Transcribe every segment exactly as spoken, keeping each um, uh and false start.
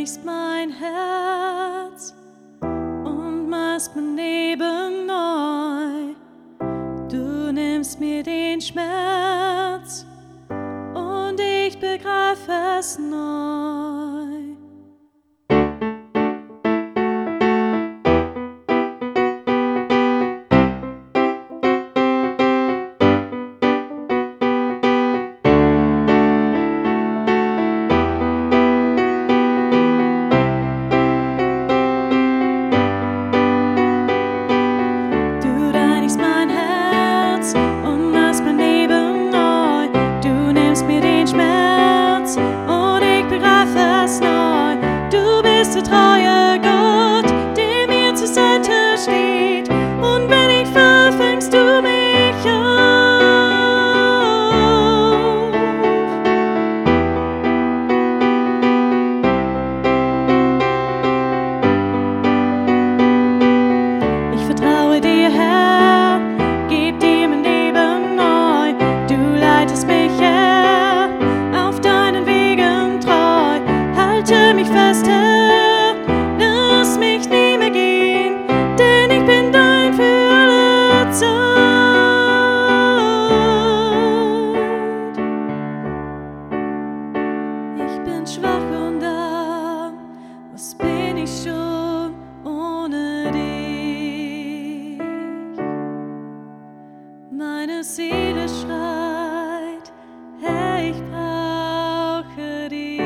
reinigst mein Herz und machst mein Leben neu. Du nimmst mir den Schmerz und ich begreife es neu. Der treue Gott, der mir zur Seite steht, und wenn ich fall, fängst du mich auf. Ich vertraue dir, Herr, geb dir mein Leben neu. Du leitest mich, Herr, auf deinen Wegen treu. Halte mich fest, Herr, schwach und arm, was bin ich schon ohne dich? Meine Seele schreit, Herr, ich brauche dich.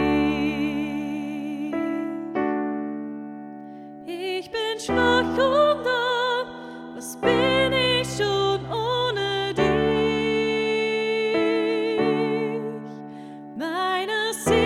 Ich bin schwach und arm, was bin ich schon ohne dich? Meine Seele